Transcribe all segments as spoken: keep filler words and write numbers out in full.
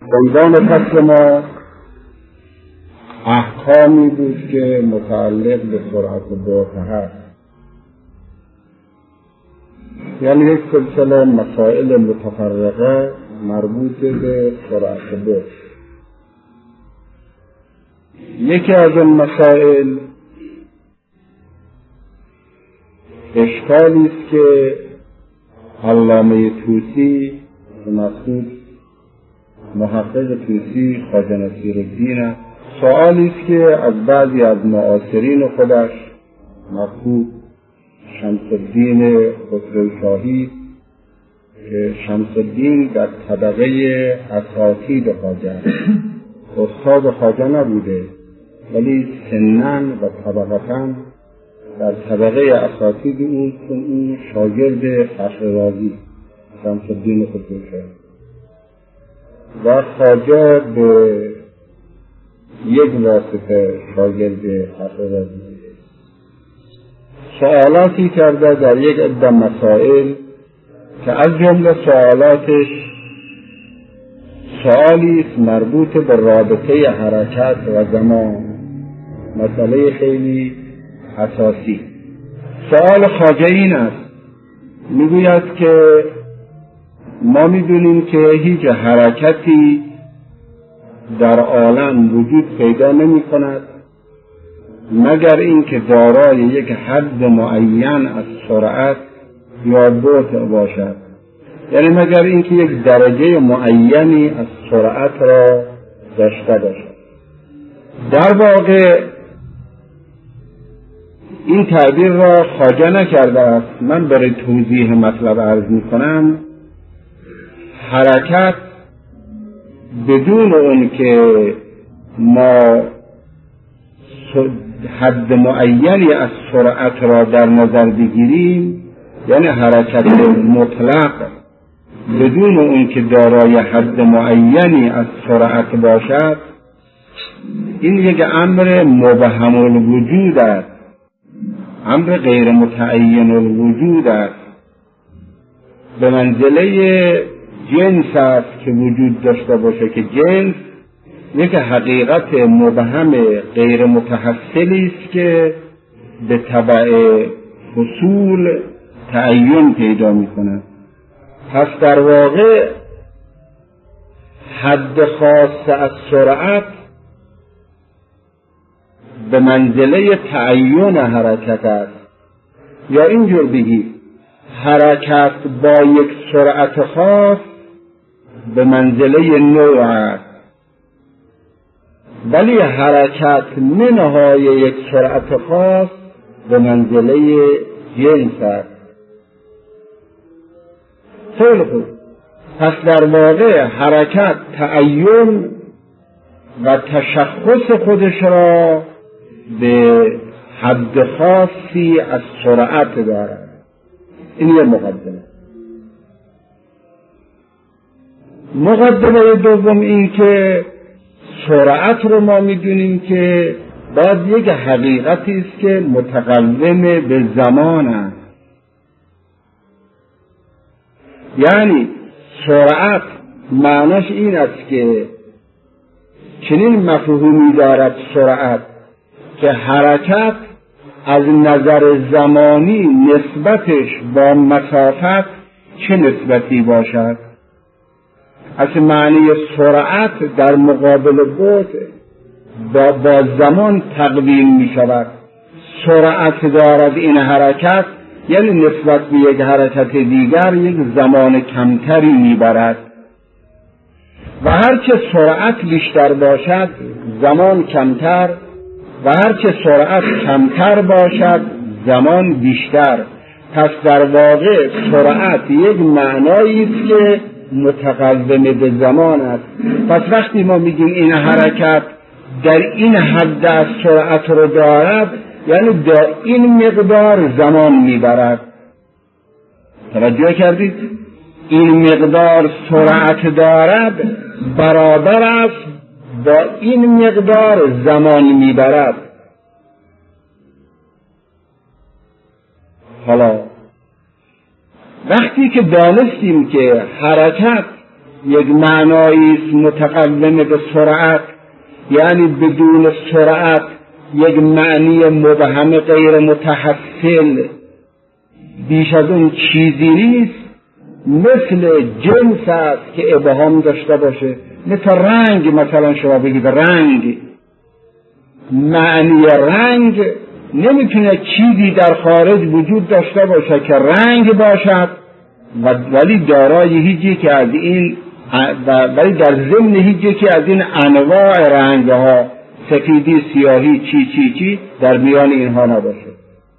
عنوان فصل ما احکامی بود که متعلق به سرعت برق هست، یعنی یک سلسله مسائل متفرقه مربوط به سرعت برق. یکی از این مسائل اشکالی است که علامه طوسی مقصود محقق طوسی خواجه نصیرالدین سوالی است که از بعضی از معاصرین خودش مقصود شمس الدین خسروشاهی که شمس الدین در طبقه اساتید خواجه استاد خواجه نبوده ولی سنن و طبقتاً در طبقه اساتید او اون شاگرد فخر رازی شمس الدین خسروشاهی و خواجه به یک واسطه شاگرد فخر رازی سوالاتی کرده در یک عده مسائل که از جمله سوالاتش سوالی است مربوط به رابطه حرکت و زمان، مسئله خیلی اساسی. سوال خواجه این است، میگوید که ما میدونیم که هیچ حرکتی در عالم وجود پیدا نمی کند مگر اینکه دارای یک حد معین از سرعت یا بطء باشد، یعنی مگر اینکه یک درجه معینی از سرعت را داشته باشد. در واقع این تعبیر را خواجه نکرده است، من برای توضیح مطلب عرض می کنم. حرکت بدون اون که ما حد معینی از سرعت را در نظر بگیریم، یعنی حرکت مطلق بدون اون که دارای حد معینی از سرعت باشد، این یک امر مبهم الوجود است، امر غیر متعین الوجود است، به منزله جنس است که وجود داشته باشه که جنس یک حقیقت مبهم غیر متحصلی است که به تبع حصول تعین پیدا می کند. پس در واقع حد خاص از سرعت به منزله تعین حرکت است، یا اینجور بگی حرکت با یک سرعت خاص به منزله نوع است، ولی حرکت منهای یک سرعت خاص به منزله جنس است. خیلی خوب، پس در واقع حرکت تعین و تشخص خودش را به حد خاصی از سرعت دارد. این یه مقدمه. مقدمه دوم این که سرعت رو ما میدونیم که باید یک حقیقتی است که متقوم به زمان است، یعنی سرعت معناش این است که چنین مفهومی دارد سرعت که حرکت از نظر زمانی نسبتش با مسافت چه نسبتی باشد. از معنی سرعت در مقابل بطء با, با زمان تقویم می شود. سرعت دارد این حرکت، یعنی نسبت به یک حرکت دیگر یک زمان کمتری می برد و هرچه سرعت بیشتر باشد زمان کمتر و هرچه سرعت کمتر باشد زمان بیشتر. پس در واقع سرعت یک معنایی است که متقوم به زمان است. پس وقتی ما میگیم این حرکت در این حد از سرعت رو دارد، یعنی در این مقدار زمان میبرد. توجه کردید؟ این مقدار سرعت دارد برابر است با این مقدار زمان میبرد. حالا وقتی که دانستیم که حرکت یک معنایی است متقوم به سرعت، یعنی بدون سرعت یک معنی مبهم غیر متحصل بیش از اون چیزی نیست. مثل جنس است که ابهام داشته باشه، مثل رنگ. مثلا شما بگید رنگ، معنی رنگ نمیتونه چیزی در خارج وجود داشته باشه که رنگ باشد و ولی دارای هیچ یکی از این ولی در ضمن هیچ یکی از این انواع رنگ ها، سفیدی، سیاهی، چی چی چی در میان اینها نباشه.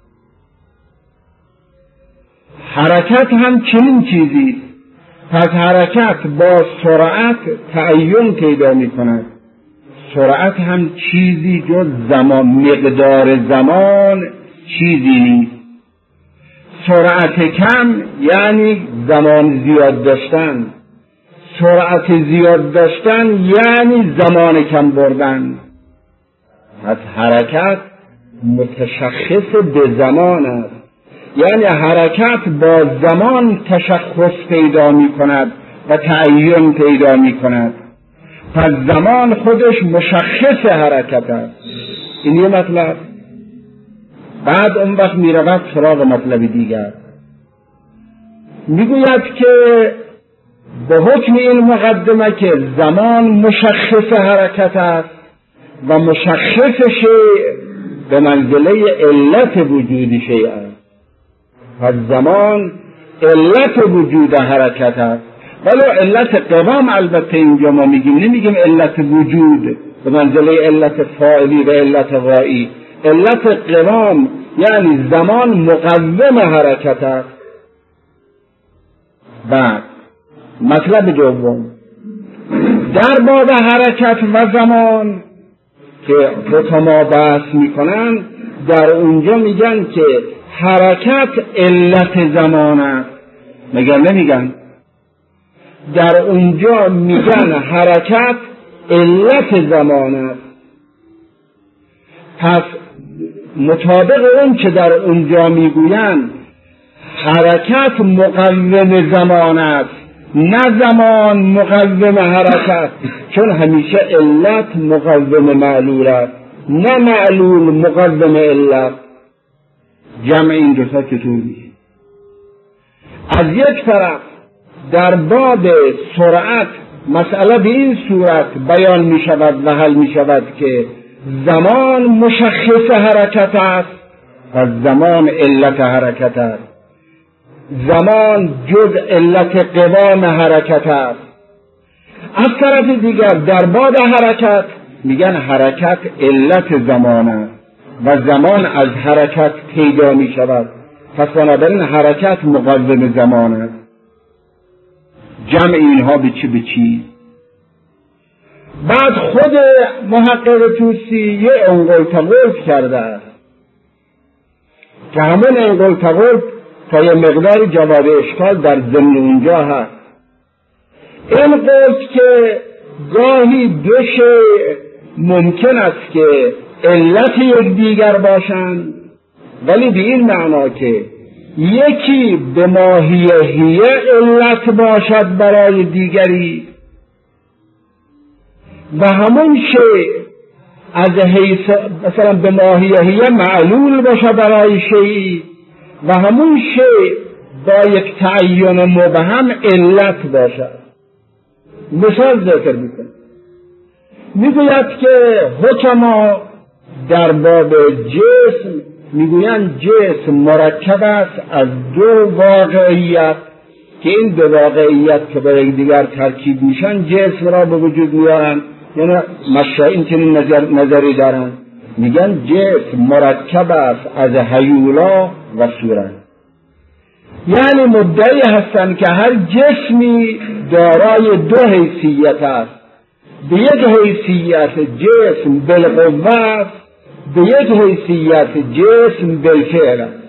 حرکت هم چنین چیزی، پس حرکت با سرعت تعین پیدا می کند. سرعت هم چیزی جز زمان، مقدار زمان چیزی نیست. سرعت کم یعنی زمان زیاد داشتن، سرعت زیاد داشتن یعنی زمان کم بردن. پس حرکت متشخص به زمان است، یعنی حرکت با زمان تشخص پیدا می کند و تعین پیدا می کند. پس زمان خودش مشخص حرکت است. این یه مطلب. بعد اون وقت می رود سراغ مطلب دیگر، می گوید که به حکم این مقدمه که زمان مشخص حرکت است و مشخص شیء به منزله علت وجود شیء است. پس زمان علت وجود حرکت است، ولو علت قوام البته اینجا ما میگیم، نمیگیم علت وجود به منزله علت فاعلی و علت غایی. علت قوام یعنی زمان مقوم حرکت است. بعد مطلب دوم در باب حرکت و زمان که حکما بحث میکنن، در اونجا میگن که حرکت علت زمان است. میگن نمیگن؟ در اونجا میگن حرکت علت زمان است. پس مطابق اون که در اونجا میگوین حرکت مقوم زمان است، نه زمان مقوم حرکت، چون همیشه علت مقوم معلول است، نه معلول مقوم علت. جمع این دو تا چطور میشه؟ از یک طرف در باب سرعت مسئله به این صورت بیان می شود و حل می شود که زمان مشخص حرکت است و زمان علت حرکت است. زمان جز علت قوام حرکت است. از طرف دیگر در باب حرکت میگن حرکت علت زمان است و زمان از حرکت پیدا می شود. پس بنابراین حرکت مقوم زمان است. جمع اینها به چی به چی؟ بعد خود محقق طوسی یه انقل تقل کرده است که همون انقل تقل تا یه مقدار جواب اشکال در ضمن اونجا هست. این قول که گاهی دو شیء ممکن است که علت یک دیگر باشند، ولی به این معنا که یکی به ماهیه علت باشد برای دیگری و همون شیء از حیث مثلا به ماهیه معلول باشد برای شیء و همون شیء با یک تعین مبهم علت باشد. مثال ذکر میکنه، میگوید که حکما در باب جسم میگویند جسم مرکب است از دو واقعیت که این دو واقعیت که برای دیگر ترکیب میشن جسم را به وجود میارن. یعنی مشاهین چنین نظر نظری دارن، میگن جسم مرکب است از هیولا و صورت. یعنی مدعی هستند که هر جسمی دارای دو حیثیت است. به یک حیثیت جسم بالقوه است، به یک حیثیت جسم بالفعل است.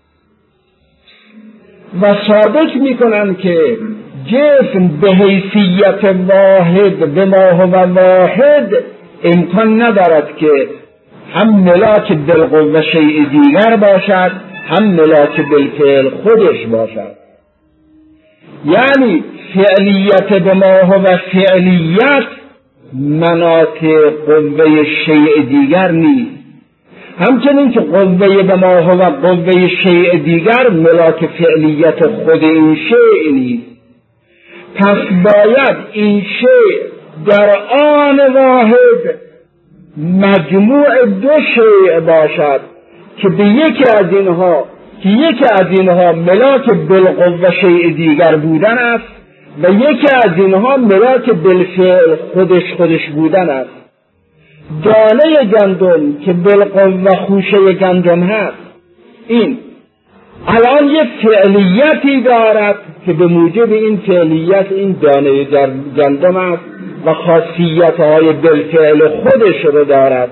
و ثابت میکنن که جسم به حیثیت واحد به ما هو واحد امکان ندارد که هم ملاک بالقوه شیء دیگر باشد، هم ملاک بالفعل خودش باشد. یعنی فعلیت به ما هو فعلیت مناط قوه شیء دیگر نیست، همچنین که قوه به ما هو قوه شیء دیگر ملاک فعلیت خود این شیء نیست. پس باید این شیء در آن واحد مجموع دو شیء باشد که به یکی از اینها که یکی از اینها ملاک بالقوه شیء دیگر بودن است و یکی از اینها ملاک بالفعل خودش خودش بودن است. دانه گندم که بالقوه خوشه گندم هست، این الان یک فعلیتی دارد که به موجب این فعلیت این دانه گندم است و خاصیت‌های بالفعل خودش رو دارد.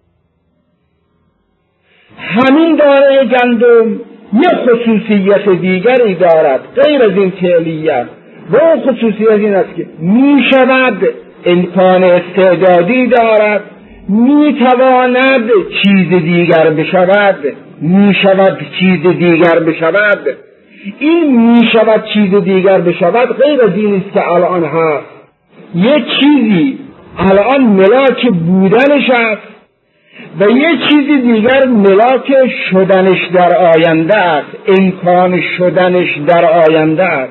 همین دانه گندم یک خصوصیت دیگری دارد غیر از این فعلیت و اون خصوصیت این است که می شود امکان استعدادی دارد، می تواند چیز دیگر بشود، می شود چیز دیگر بشود. این می شود چیز دیگر بشود غیر از این است که الان هست. یک چیزی الان ملاک بودنش است و یک چیزی دیگر ملاک شدنش در آینده است، امکان شدنش در آینده است.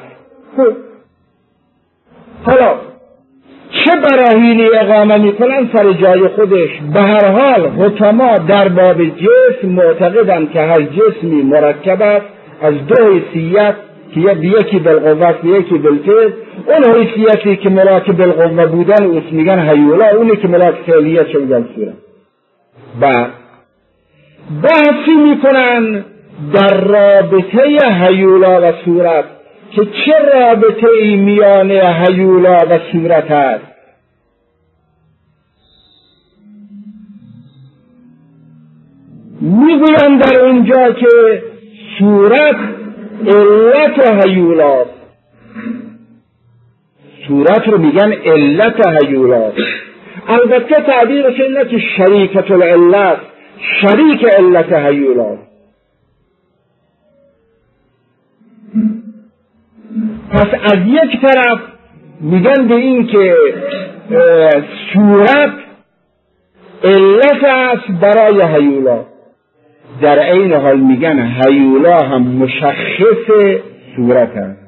حالا چه براهینی اقامه میکنن سر جای خودش؟ به هر حال حکما در باب جسم معتقدند که هر جسمی مرکب است از دو حیثیت که یکی بالقوه است یکی بالفعل. اون حیثیتی که ملاک بالقوه بودن اوش میگن هیولا، اونی که ملاک فعلیت شو میگن صورت. و بحثی میکنن در رابطه هیولا و صورت که چه رابطه ای میان هیولا و صورت است. میگویند در اونجا که صورت علت هیولاست، صورت رو میگن علت هیولاست. البته تعبیرش اینه که شریکت العلت، شریک علت هیولاست. پس از یک طرف میگن به این که صورت علت است برای هیولا، در عین حال میگن هیولا هم مشخص صورت است.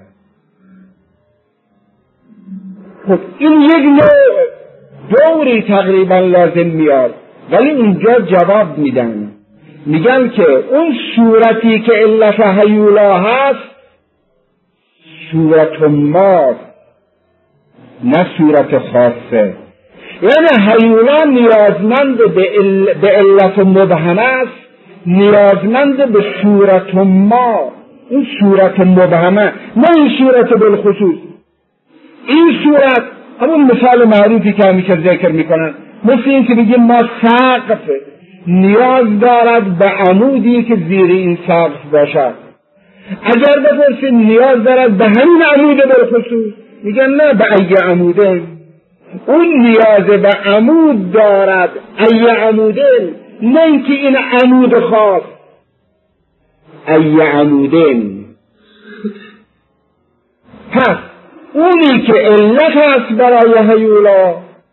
خب این یک نوع دوری تقریبا لازم میاد، ولی اینجا جواب میدن، میگن که اون صورتی که علت هیولا هست صورت ما نه صورت خاصه. یعنی هیولا نیازمند به, ال... به علت مبهم است، نیازمند به صورت ما، این صورت مبهمه نه این صورت بالخصوص. این صورت همون مثال معروفی که همیشه ذکر میکنن، مثل این که بگیم ما سقف نیاز دارد به عمودی که زیر این سقف باشد. اگر بپرسید نیاز دارد به همین عمود بالخصوص، میگن نه به ای عموده. اون نیاز به عمود دارد، ای عموده، نه اینکه این عمود خاص، ای عموده. پس اونی که علت است برای هیولا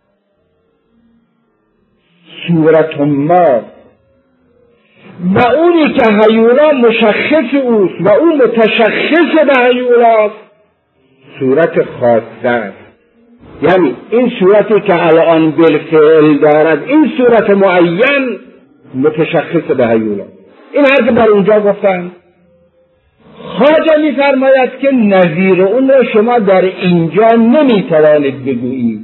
صورت ما و اونی که هیولا مشخص اوست و اون متشخص به هیولاست صورت خاصه است. یعنی این صورتی که الان بالفعل دارد، این صورت معین متشخص به هیولا. این حرف بر اونجا گفتن. خواجه می‌فرماید که نظیر اون را شما در اینجا نمی‌توانید بگویید.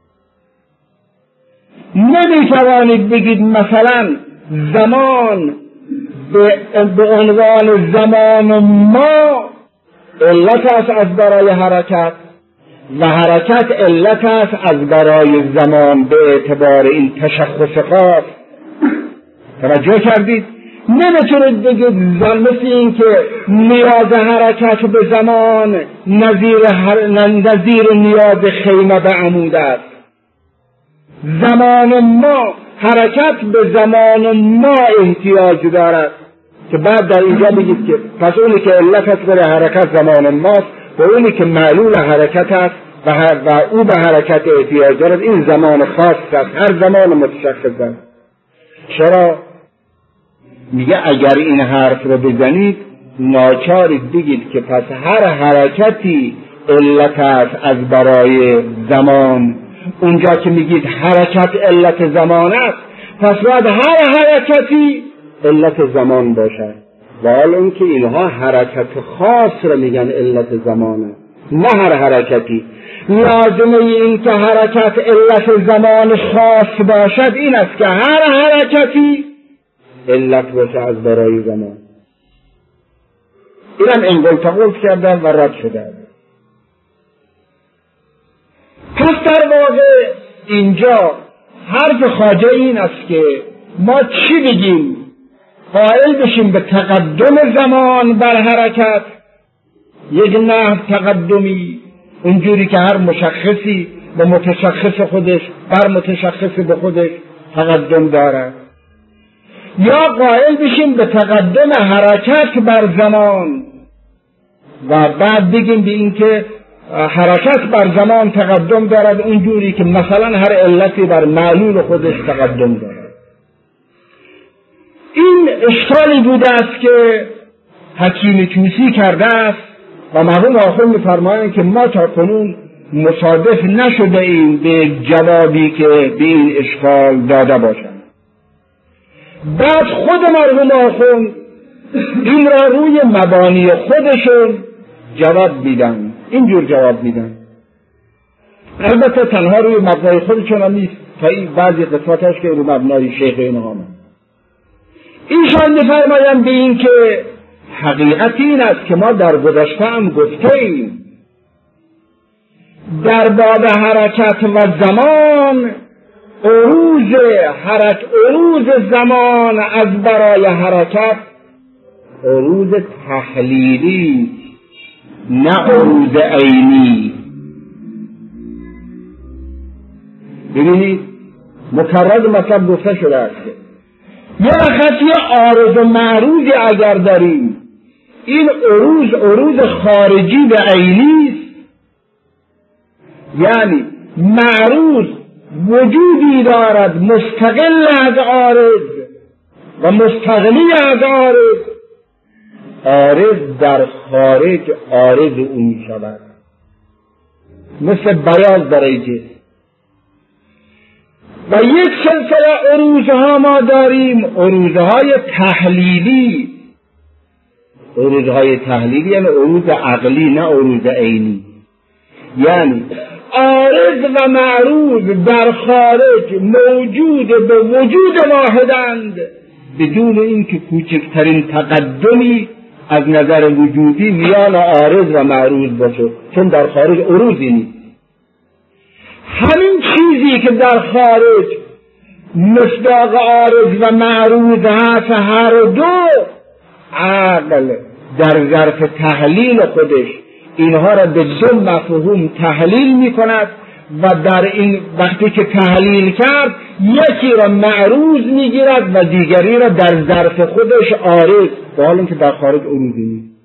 نمی‌توانید بگید مثلا زمان به عنوان زمان ما علت است از برای حرکت و حرکت علت است از برای زمان به اعتبار این تشخص خاص. توجه کردید؟ نمیتونید بگید زمان مثل این که نیاز حرکت به زمان نظیر, هر... نظیر نیاز خیمه به عمود است. زمان ما حرکت به زمان ما احتیاج دارد که بعد در اینجا بگید که پس اونی که علت است برای حرکت زمان ماست، به اونی که معلول حرکت است و, و او به حرکت احتیاج دارد. این زمان خاص است، هر زمان متشخص است. چرا؟ میگه اگر این حرف رو بزنید ناچارید بگید که پس هر حرکتی علت است از برای زمان. اونجا که میگید حرکت علت زمان است، پس باید هر حرکتی علت زمان باشد. ولی اینکه اینها حرکت خاص رو میگن علت زمانه، نه هر حرکتی. لازمه این که حرکت علت زمان خاص باشد این است که هر حرکتی علت باشه از برای زمان. اینم انگل تقول کردن و رد شده. پس در واقع اینجا حرف خواجه این است که ما چی بگیم؟ قائل بشیم به تقدم زمان بر حرکت، یک نحو تقدمی، اونجوری که هر مشخصی به متشخص خودش بر متشخص به خودش تقدم دارد، یا قائل بشیم به تقدم حرکت بر زمان و بعد بگیم به این که حرکت بر زمان تقدم دارد اونجوری که مثلا هر علتی بر معلول خودش تقدم دارد. این اشکالی بوده است که حکیم توسی کرده است و مرحوم آخر می‌فرمایند که ما تا کنون مصادف نشده ایم به جوابی که به این اشکال داده باشند. بعد خود مرحوم آخر این را روی مبانی خودشون جواب میدن، اینجور جواب میدن. البته تنها روی مبنای خودشون هم نیست، تا این بعضی قسمتاش که روی مبنای شیخ اینها هم. ایشان می‌فرمایند به این که حقیقت این است که ما در گذشته هم گفته ایم در باب حرکت و زمان عروض حرکت عروض زمان از برای حرکت عروض تحلیلی نه عروض عینی. ببینید مکرر مطلب گفته شده است که یه وقتی عارض و معروضی اگر داریم، این عروض عروض خارجی به عینی است، یعنی معروض وجودی دارد مستقل از عارض و مستغنی از عارض، عارض در خارج عارض او می شود، مثل بیاض برای جسم. و یک سلسله عروضها ما داریم، عروضهای تحلیلی. عروضهای تحلیلی یعنی عروض عقلی نه عروض عینی، یعنی عارض و معروض در خارج موجود به وجود واحدند بدون اینکه کوچکترین تقدمی از نظر وجودی میان عارض و معروض باشه، چون در خارج عروضی نیست. همین چیزی که در خارج مصداق عارض و معروض هست، هر دو عقل در ظرف تحلیل خودش اینها را به دو مفهوم تحلیل می کند و در این وقتی که تحلیل کرد یکی را معروض می گیرد و دیگری را در ظرف خودش عارض، با حال اینکه در خارج عروضی نیست.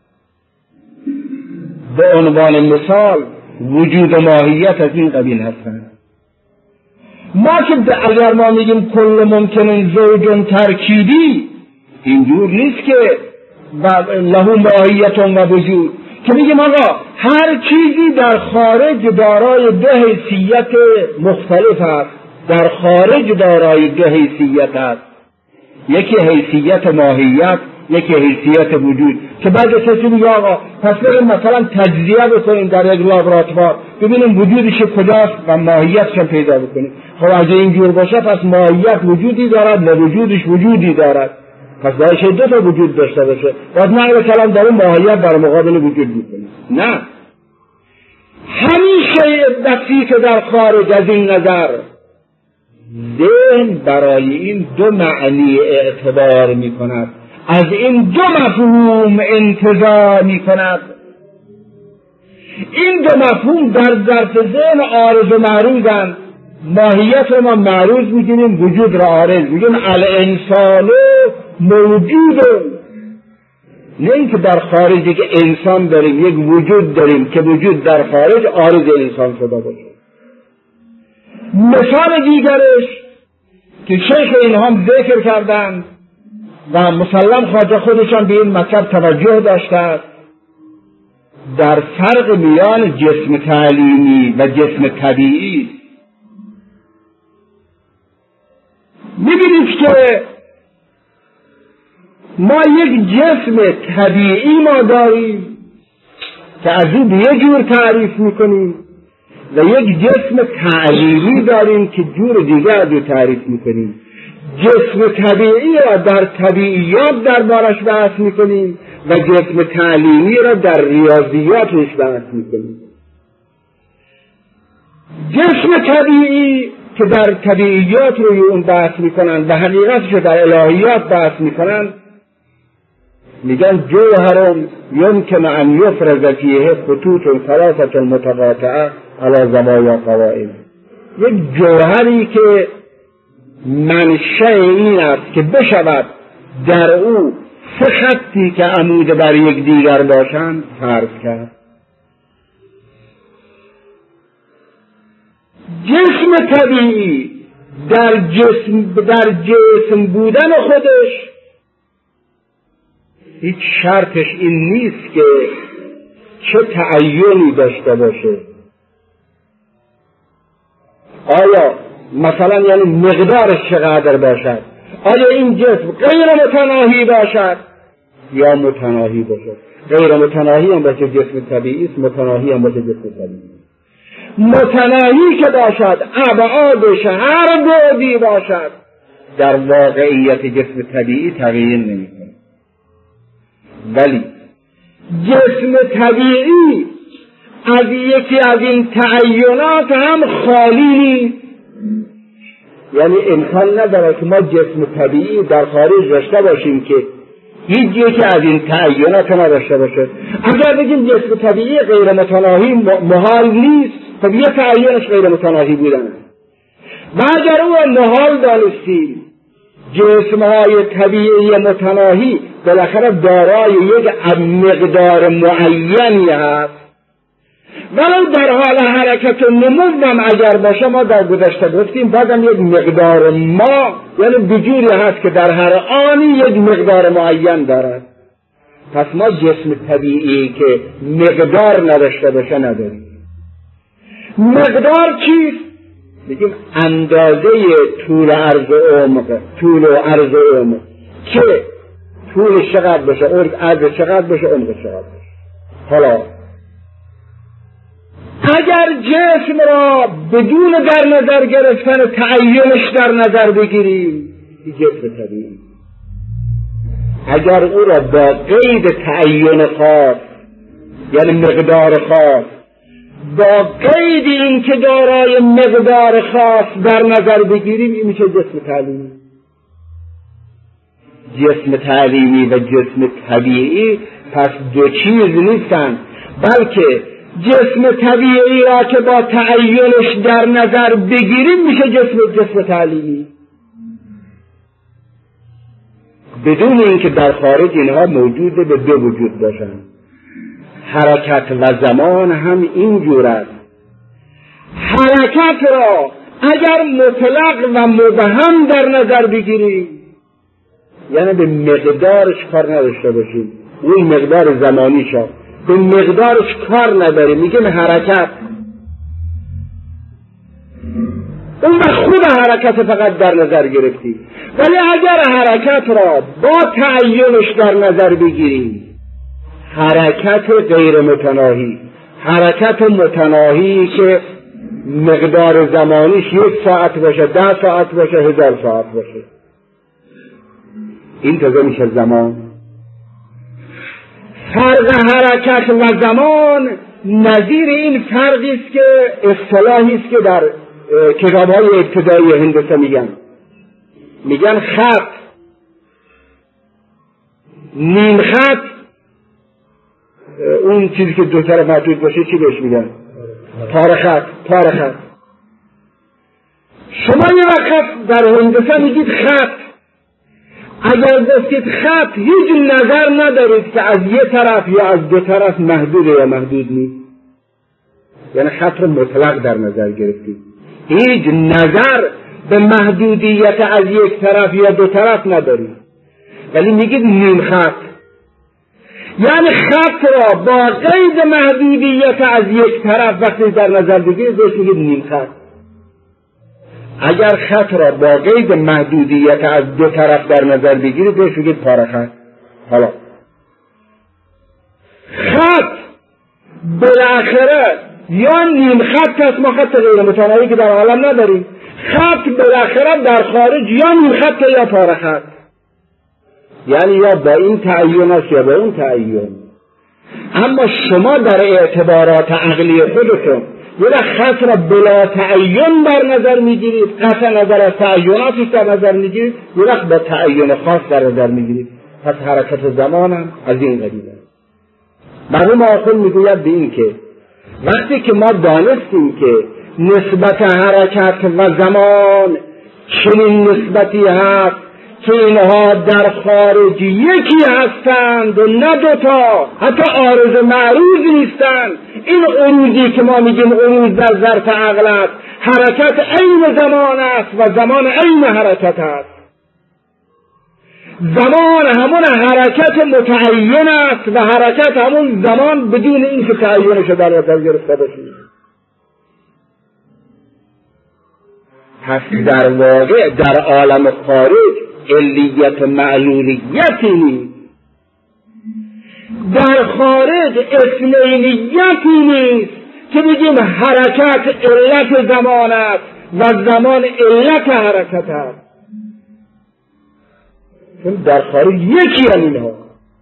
به عنوان مثال وجود و ماهیت از این قبیل هستند. ما که اگر ما میگیم کل ممکن زوج ترکیبی، اینجور نیست که له ماهیت و وجود، که میگیم آقا هر چیزی در خارج دارای دو حیثیت مختلف است، در خارج دارای دو حیثیت است، یکی حیثیت ماهیت، یکی حیثیت وجود. که بعد کسی میگه آقا پس بریم مثلا تجزیه بکنیم در یک لابراتوار ببینیم وجودش کجاست و ماهیتش هم پیدا بکنیم. خب اگه اینجور باشه پس ماهیت وجودی دارد و وجودش وجودی دارد، پس باید دو تا وجود داشته باشه، باید نقل کلام در اون ماهیت در مقابل وجود بکنیم. نه، همیشه دستی که در خارج از این نظر ذهن برای این دو معنی اعتبار می کند، از این دو مفهوم انتزاع می کند. این دو مفهوم در ظرف ذهن عارض و معروضند. ماهیت رو ما معروض میگیریم، وجود را عارض میگیم. الانسان موجود، نه اینکه در خارج یک انسان داریم، یک وجود داریم که وجود در خارج عارض انسان شده باشه. مثال دیگرش که شیخ اینها هم ذکر کردند و مسلم خواجه خودشان به این مطلب توجه داشته، در فرق میان جسم تعلیمی و جسم طبیعی. می‌بینید که ما یک جسم طبیعی ما داریم که از او به یک جور تعریف میکنیم و یک جسم تعلیمی داریم که جور دیگر از او تعریف میکنیم. جسم طبیعی را در طبیعیات دربارش بحث میکنیم و جسم تعلیمی را در ریاضیاتش بحث میکنیم. جسم طبیعی که در طبیعیات روی اون بحث میکنن و حقیقتش در الهیات بحث میکنن، میگن جوهر یمکن ان یفرز فیه خطوط ثلاثه متقاطعه علی زوایا قوائم. یک جوهری که منشأ این است که بشود در او سه خطی که عمود بر یک دیگر باشند فرض کرد. جسم طبیعی در جسم در جسم بودن خودش هیچ شرطش این نیست که چه تعینی داشته باشه. آیا مثلا یعنی مقدارش چقدر باشد؟ آیا این جسم غیر متناهی باشد یا متناهی باشد؟ غیر متناهی هم باشه جسم طبیعی است، متناهی هم باشه جسم طبیعی. متناهی که باشد ابعادش هر بعدی باشد در واقعیت جسم طبیعی تغییر نمی‌کنه. ولی جسم طبیعی از یکی از این تعینات هم خالی نیست. یعنی امکان نداره که ما جسم طبیعی در خارج داشته باشیم که هیچ یکی از این تعینات نداشته باشه. اگر بگیم جسم طبیعی غیر متناهی محال نیست، خب یه تعینش غیر متناهی بودن. و اگر او محال دانستیم جسم‌های طبیعی متناهی بالاخره دارای یک مقدار معینی هست، ولو در حال حرکت و نمو هم اگر باشه، ما در گذشته گفتیم بعدم یک مقدار ما یعنی وجودی هست که در هر آنی یک مقدار معین دارد. پس ما جسم طبیعی که مقدار نداشته باشه نداریم. مقدار چیست؟ بگیم اندازه طول عرض و عمق، طول و عرض و عمق که طولش چقدر باشه، عرض چقدر باشه، عمق چقدر باشه. حالا اگر جسم را بدون در نظر گرفتن تعینش در نظر بگیریم، جسم طبیعی. اگر او را با قید تعین خاص یعنی مقدار خاص، با قید این که دارای مقدار خاص در نظر بگیریم، این میشه جسم تعلیمی. جسم تعلیمی و جسم طبیعی پس دو چیز نیستن، بلکه جسم طبیعی را که با تعینش در نظر بگیریم میشه جسم جسم تعلیمی، بدون اینکه در خارج اینها موجود به دو وجود باشن. حرکت و زمان هم اینجور است. حرکت را اگر مطلق و مبهم در نظر بگیریم، یعنی به مقدارش کار نداشته باشیم، اون مقدار زمانی شد به مقدارش کار نداریم، میگه حرکت، اون به خود حرکت فقط در نظر گرفتی. ولی اگر حرکت را با تعینش در نظر بگیریم، حرکت غیر متناهی، حرکت متناهی که مقدار زمانیش یک ساعت باشه، ده ساعت باشه، هزار ساعت باشه، این تازه میشه زمان. فرق حرکت و زمان نظیر این فرقی است که اصطلاحی است که در کتاب‌های ابتدایی هندسه میگن میگن خط، نیم خط، اون چیزی که دو طرف محدود باشه چی بهش میگن؟ پاره خط. پاره خط. شما یه وقت در هندسه میگید خط، اگر گفتید خط، هیچ نظر ندارید که از یه طرف یا از دو طرف محدوده یا محدود نیست، یعنی خط رو مطلق در نظر گرفتید، هیچ نظر به محدودیت از یک طرف یا دو طرف ندارید، ولی میگید نیم خط، یعنی خط را با قید محدودیت از یک طرف وقتی در نظر بگیرید بهش میگید نیم خط. اگر خط را با قید محدودیت از دو طرف در نظر بگیرید بهش میگید پاره خط. حالا خط بالاخره یا نیم خط هست، ما خط غیر متناهی که در عالم نداریم، خط بالاخره در خارج یا نیم خط یا پاره خط، یعنی یا با این تعیین است یا با اون تعیین. اما شما در اعتبارات عقلی خودتون یه خط را بلا تعیین در نظر میگیرید، قطع نظر از تعییناتش در نظر میگیرید، یه وقت با تعیین خاص در نظر میگیرید. پس حرکت زمان هم از این قبیل است. مرحوم آخوند میگوید به این که وقتی که ما دانستیم که نسبت حرکت و زمان چنین نسبتی هست که اینها در خارج یکی هستند و نه دوتا، حتی عارض معروض نیستند، این عروضی که ما میگیم عروض در ظرف عقل است، حرکت عین زمان است و زمان عین حرکت است. زمان همون حرکت متعین است و حرکت همون زمان بدون اینکه تعینش در نظر گرفته باشه. پس در واقع در عالم خارج علیت معلولیتی نیست، در خارج اثنینیتی نیست که بگیم حرکت علت زمان است و زمان علت حرکت است، چون در خارج یکی هم اینها.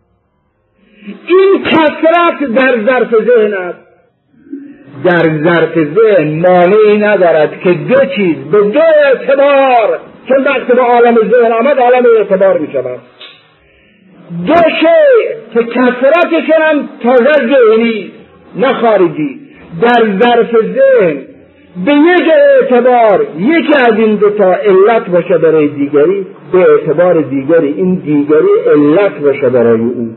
این کثرت در ظرف ذهن است، در ظرف ذهن مانعی ندارد که دو چیز به دو اعتبار، چون وقتی به عالم ذهن آمد عالم اعتبار می شود، دو شیء که کثرتشون هم تازه ذهنی نه خارجی، در ظرف ذهن به یک اعتبار یکی از این دوتا علت باشه برای دیگری، به اعتبار دیگری این دیگری علت باشه برای اون.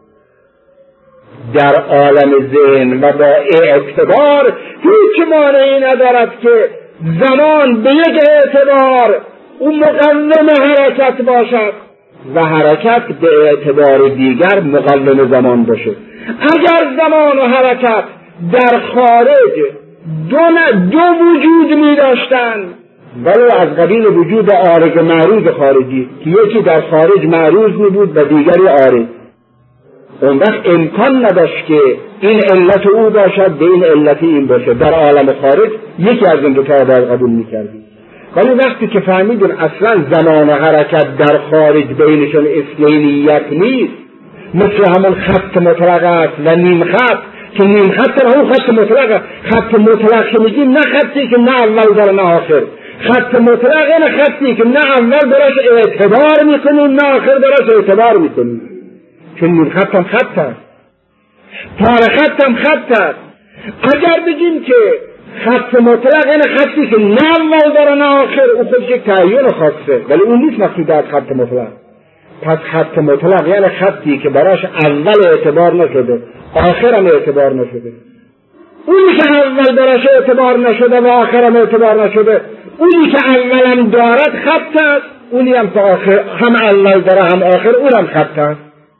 در عالم ذهن و با اعتبار هیچ مانعی ندارد که زمان به یک اعتبار اون مقوم حرکت باشد و حرکت به اعتبار دیگر مقوم زمان باشه. اگر زمان و حرکت در خارج دو, دو وجود می داشتن، ولی از قبیل وجود عارض معروض خارجی که یکی در خارج معروض می بود و دیگری عارض، اون وقت امکان نداشت که این علت او باشد به این علت این باشه. در عالم خارج یکی از این دو تا باید قبول می کردیم. ولی وقتی که فهمیدون اصلا زمان و حرکت در خارج بینشون اثنینیت نیست، مثل همون خط مطلق است و نیم خط، که نیم خط را اون خط مطلق، خط مطلق که میگیم نه خطی که نه اول داره نه آخر، خط مطلق نه خطی که نه اول دارش اعتبار میکنیم نه آخر دارش اعتبار میکنیم، چون نیم خط هم خط هست، پاره خط هم خط هست. اگر بگیم که خط مطلق نه خطی که نه اول داره نه آخر، او خودش یک تعیین خاصه، ولی اون نیست مقصود از خط مطلق. پس خط مطلق یعنی خطی که براش اول اعتبار نشده آخرم اعتبار نشده. اونی که اول براش اعتبار نشده و آخرم اعتبار نشده، اونی که اولم دارد خط است، اونی هم تا آخر هم اول داره هم آخر اونم خط است.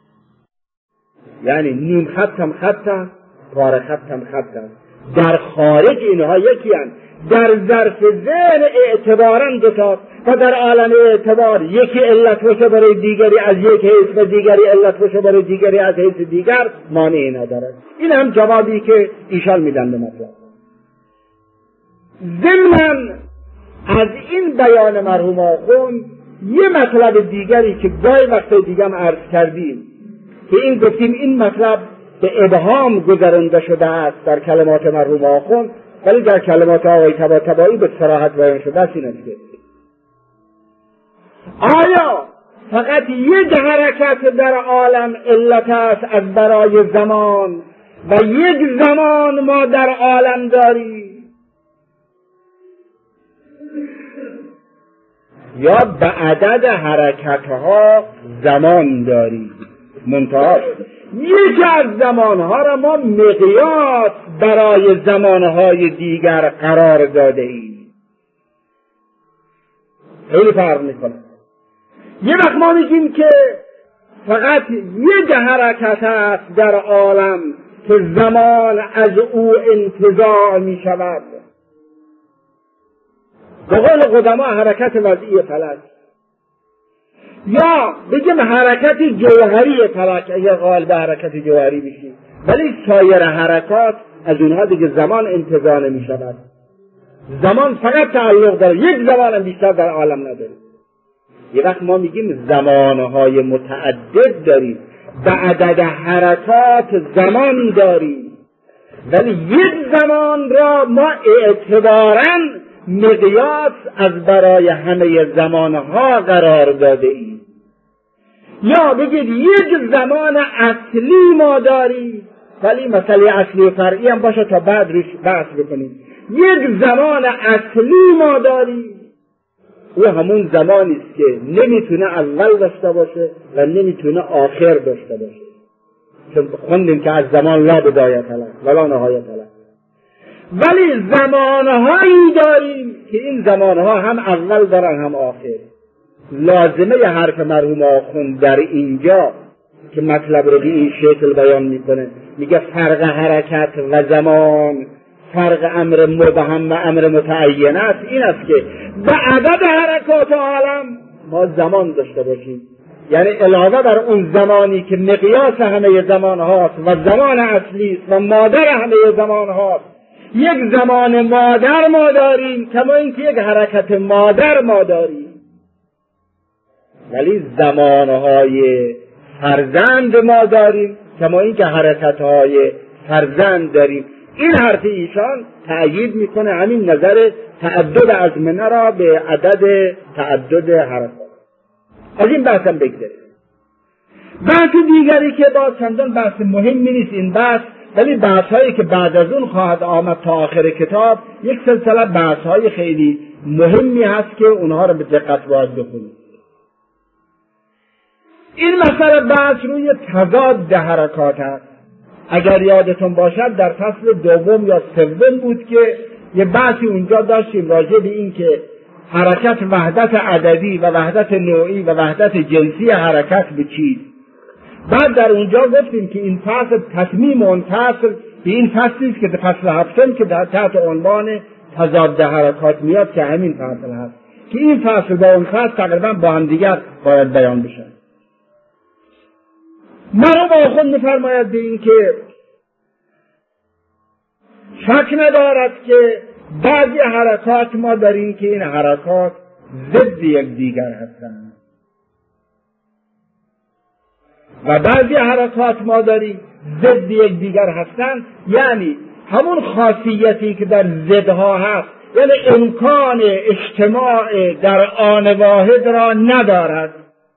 یعنی نیم خط هم خط است، پاره خط هم خط است. در خارج اینها یکی هستند، در ظرف ذهن اعتبارا دوتا و در عالم اعتبار یکی علت باشه برای دیگری از یک حیث و دیگری علت باشه برای دیگری از حیث دیگر مانعی ندارد. این هم جوابی که ایشان میدن به مطلب. ضمناً از این بیان مرحوم آخوند یه مطلب دیگری که گاهی وقت دیگه هم عرض کردیم که این گفتیم این مطلب به ابهام گذرانده شده است در کلمات مرحوم آخوند، ولی در کلمات آقای طباطبایی به صراحت بیان شده است. این است که آیا فقط یک حرکت در عالم علت است از برای زمان و یک زمان ما در عالم داریم؟ یا به عدد حرکتها زمان داریم. منتها یکی از زمانها را ما مقیاس برای زمانهای دیگر قرار داده ایم. خیلی فرق میکنه. یه وقت ما میگیم که فقط یک حرکت است در عالم که زمان از او انتزاع می شود. به قول قدما حرکت وضعی فلک، یا بگیم حرکت جوهری فلک اگر قائل به حرکت جوهری بشیم، ولی سایر حرکات از اونها دیگه زمان انتزاع نمی شود. زمان فقط تعلق داره، یک زمان هم بیشتر در عالم نداره. یه وقت ما میگیم زمانهای متعدد داریم، به عدد حرکات زمان داریم، ولی یک زمان را ما اعتباراً مقیاس از برای همه زمانها قرار داده ایم. یا بگید یک زمان اصلی ما داریم، ولی مسئله اصلی و فرعی هم باشه تا بعد روش بحث بکنیم. یک زمان اصلی ما داریم، او همون زمانی است که نمیتونه اول داشته باشه و نمیتونه آخر داشته باشه. چون خوندیم که از زمان لا بدایت له ولا نهایت له. ولی زمانهایی داریم که این زمانها هم اول دارن هم آخر. لازمه ی حرف مرحوم آخوند در اینجا که مطلب رو به این شکل بیان میکنه، میگه فرق حرکت و زمان فرق امر مبهم و امر متعین است، این است که به عدد حرکات عالم ما زمان داشته باشیم، یعنی علاوه بر اون زمانی که مقیاس همه زمان هاست و زمان اصلی است و مادر همه زمان هاست، یک زمان مادر ما داریم، کما اینکه یک حرکت مادر ما داریم. ولی زمانهای فرزند ما داریم، کما اینکه حرکتهای فرزند داریم. این حرف ایشان تأیید میکنه همین نظر تعدد ازمنه را به عدد تعدد حرکات. از این بحث هم بگذاریم. بحث دیگری که با چندان بحث مهمی نیست این بحث، ولی بحث هایی که بعد از اون خواهد آمد تا آخر کتاب یک سلسله بحث های خیلی مهمی هست که اونها را به دقت باید بخونید. این مسئله بحث روی تضاد حرکات هست. اگر یادتون باشد در فصل دوم یا سوم بود که یه بحثی اونجا داشتیم راجع به این که حرکت وحدت عددی و وحدت نوعی و وحدت جنسی حرکت به چیز. بعد در اونجا گفتیم که این فصل تصمیم اون فصل به این فصلی است که در فصل هفتم که در تحت عنوان تضاد حرکات میاد که همین فصل هست که این فصل با اون فصل تقریبا با هم دیگر باید بیان بشن. مرحوم آخوند می‌فرماید به این که شک ندارد که بعضی حرکات ما داریم که این حرکات ضد یکدیگر هستند و بعضی حرکات ما داریم ضد یکدیگر هستند، یعنی همون خاصیتی که در ضدها هست، یعنی امکان اجتماع در آن واحد را ندارد.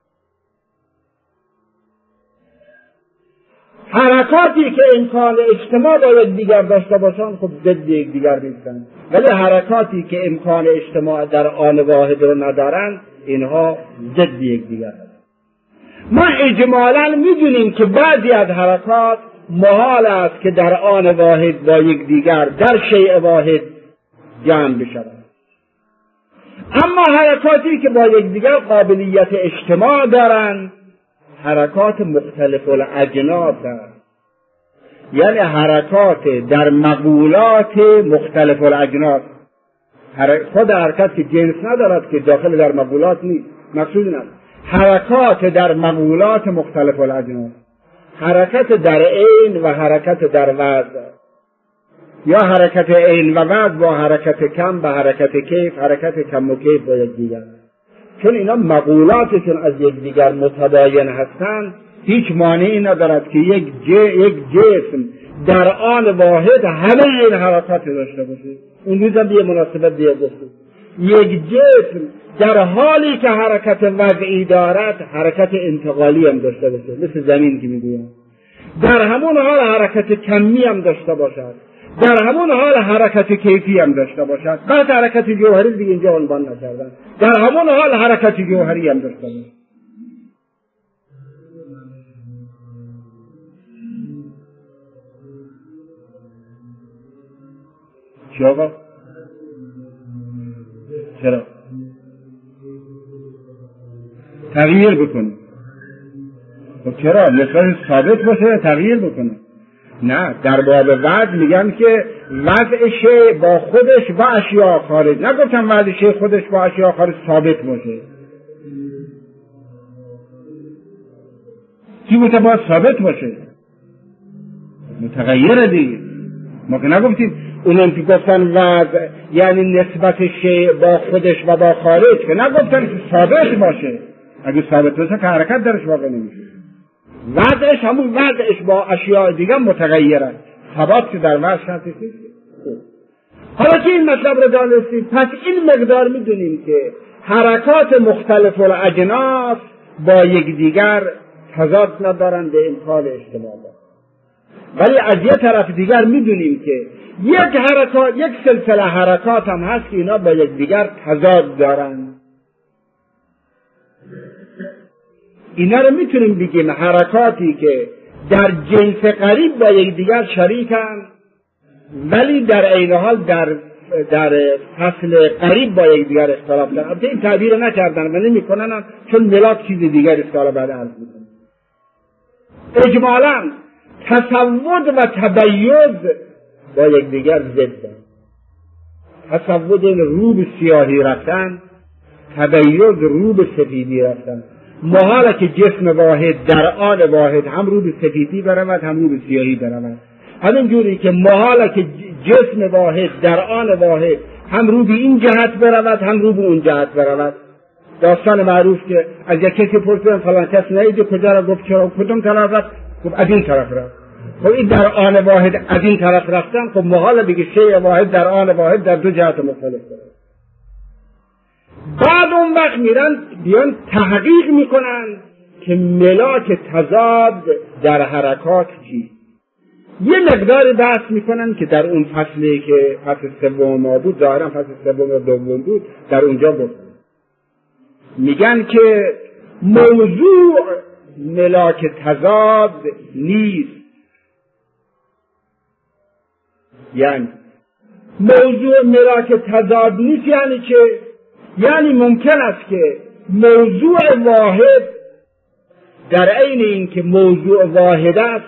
حرکاتی که امکان اجتماع با یکدیگر داشته باشند خب ضد یکدیگر نیستند، ولی حرکاتی که امکان اجتماع در آن واحد را ندارند اینها ضد یکدیگر هستند. ما اجمالاً میدونیم که بعضی از حرکات محال است که در آن واحد با یکدیگر در شیء واحد جمع بشوند، اما حرکاتی که با یکدیگر قابلیت اجتماع دارند حرکات مختلف الاجناس هست، یعنی حرکات در مقولات مختلف الاجناس. خود حرکت که جنس ندارد که داخل در مقولات نیست، مقصود این است حرکات در مقولات مختلف الاجناس، حرکت در عین و حرکت در وضع، یا حرکت عین و وضع با حرکت کم و حرکت کیف، حرکت کم و کیف با یکدیگر. چون اینا مقولاتشون از یکدیگر متباین هستند، هیچ مانعی ندارد که یک یک جسم در آن واحد همه این حرکات داشته باشه. اون روز هم به مناسبت دیگه گفتیم یک جسم در حالی که حرکت وضعی دارد حرکت انتقالی هم داشته باشه، مثل زمین که میگویم، در همون حال حرکت کمی هم داشته باشد، در همون حال حرکت کیفی هم داشته باشد. بعد حرکت جوهری دیگه اینجا عنوان نکردن، در همون حال حرکت جوهری هم داشته باشد. چی آقا؟ چرا؟ تغییر بکنه. خب چرا؟ نسبت ثابت باشه تغییر بکنه. نه، در باب وضع میگن که وضع شی با خودش و اشیاء خارج، نگفتم وضع شی خودش با اشیاء خارج ثابت باشه. چی بوده باید ثابت باشه؟ متغیره دیگه. ما که نگفتیم اونم که گفتن وضع یعنی نسبت شی با خودش و با خارج، که نگفتن که ثابت باشه. اگه ثابت باشه که حرکت درش واقع نمیشه. وضعش همون وضعش با اشیاء دیگه متغیره. ثبات که در وضع شرطی نیست. حالا که این مطلب رو دانستیم، پس این مقدار میدونیم که حرکات مختلف الاجناس با یکدیگر تضاد ندارند به امکان اجتماع. ولی از یه طرف دیگر میدونیم که یک حرکات، یک سلسله حرکات هم هست که اینا با یکدیگر تضاد دارند. اینا رو میتونیم بگیم حرکاتی که در جنس قریب با یکدیگر شریکن، ولی در عین حال در در فصل قریب با یکدیگر اختلاف دارن. البته این تعبیر نکردن و نمیکنن چون ملاک چیز دیگری است که حالا بعد عرض میکنم. اجمالاً تصود و تبیض با یکدیگر ضدن. تصود رو به سیاهی رفتن، تبیض رو به سفیدی رفتن. محاله که جسم واحد در آن واحد هم رو به سفیدی برود هم رو به سیاهی برود. همین جوری که محاله که جسم واحد در آن واحد هم رو به این جهت برود هم رو به اون جهت برود. داستان معروف که از یک کسی پرسیدن فلان کس ندیدی کجا را؟ گفت چرا؟ کدوم طرف رفت؟ گفت از این طرف رفت. خب این در آن واحد از این طرف رفتن، خب محاله بگه شیء واحد در آن واحد در دو جهت مختلف برود. بعد اون وقت میرن بیان تحقیق میکنن که ملاک تضاد در حرکات چی؟ یه مقدار بحث میکنن که در اون فصلی که فصل سوم ما بود، ظاهرا فصل سوم و دوم بود، در اونجا بود. میگن که موضوع ملاک تضاد نیست. یعنی موضوع ملاک تضاد نیست یعنی که یعنی ممکن است که موضوع واحد در عین این که موضوع واحد است،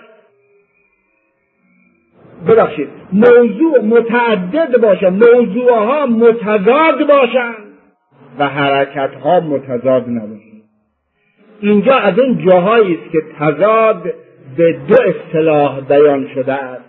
ببخشید موضوع متعدد باشه، موضوعها متضاد باشند و حرکتها متضاد نباشند. اینجا از این جاهایی است که تضاد به دو اصطلاح بیان شده است.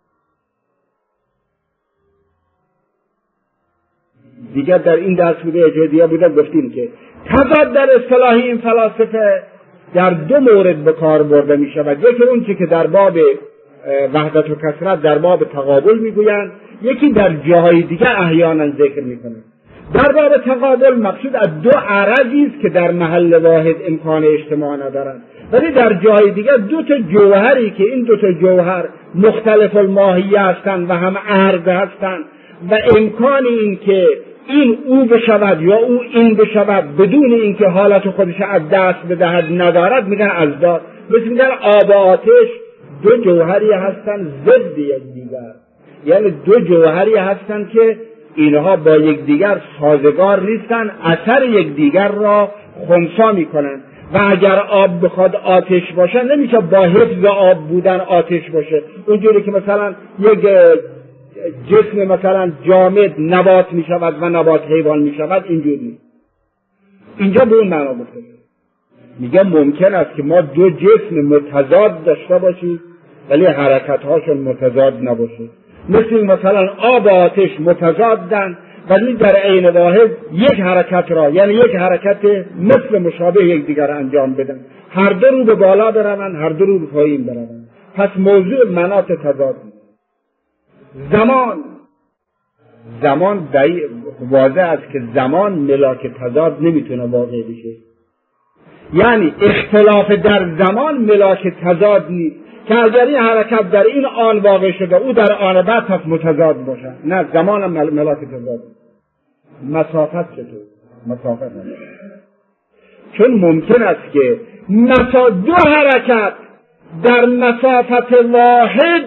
دیگر در این درس بوده اجادیه بوده گفتیم که تضاد در اصطلاح این فلاسفه در دو مورد به کار برده می شود. یکی اون چی که در باب وحدت و کثرت در باب تقابل میگویند، یکی در جاهای دیگر احیانا ذکر میکنند. در باب تقابل مقصود از دو عرضی است که در محل واحد امکان اجتماع ندارند، ولی در جاهای دیگر دو تا جوهری که این دو تا جوهر مختلف الماهیه هستند و هم عرض هستند و امکان این که این او بشود یا او این بشود بدون اینکه حالت خودش از دست بدهد ندارد، میگن ازداد. مثل میگن آب و آتش دو جوهری هستن ضد یکدیگر، یعنی دو جوهری هستن که اینها با یکدیگر سازگار نیستن، اثر یکدیگر را خنثی میکنن. و اگر آب بخواد آتش باشه نمیشه با حفظ آب بودن آتش باشه. اونجوری که مثلا یک جسم مثلا جامد نبات میشود و نبات حیوان میشود، اینجوری نیست. اینجا به اون معنا گفته میگه ممکن است که ما دو جسم متضاد داشته باشیم ولی حرکت‌هاشون متضاد نباشه. مثل مثلا آب و آتش متضادن ولی در عین واحد یک حرکت را، یعنی یک حرکت مثل مشابه یکدیگر انجام بدن، هر دو رو به بالا بروند هر دو رو به پایین بروند. پس موضوع مناط تضاد زمان زمان واضح است که زمان ملاک تضاد نمیتونه واقع بشه. یعنی اختلاف در زمان ملاک تضاد نیست. که اگر این حرکت در این آن واقع شده او در آن بعد پس متضاد باشد. نه، زمان مل... ملاک تضاد. مسافت چطور؟ مسافت هم چون ممکن است که مسا دو حرکت در مسافت واحد،